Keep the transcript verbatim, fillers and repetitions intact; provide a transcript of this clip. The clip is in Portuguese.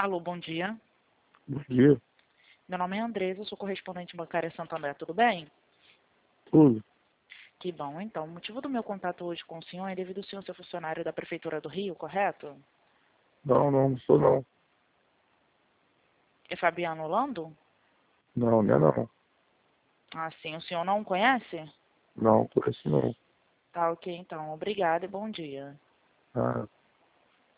Alô, bom dia. Bom dia. Meu nome é Andresa, sou correspondente bancária Santo André, tudo bem? Tudo? Que bom, então. O motivo do meu contato hoje com o senhor é devido ao senhor ser funcionário da Prefeitura do Rio, correto? Não, não, não sou não. É Fabiano Lando? Não, não é não. Ah, sim. O senhor não o conhece? Não, por isso não. Tá ok, então. Obrigada e bom dia. Ah,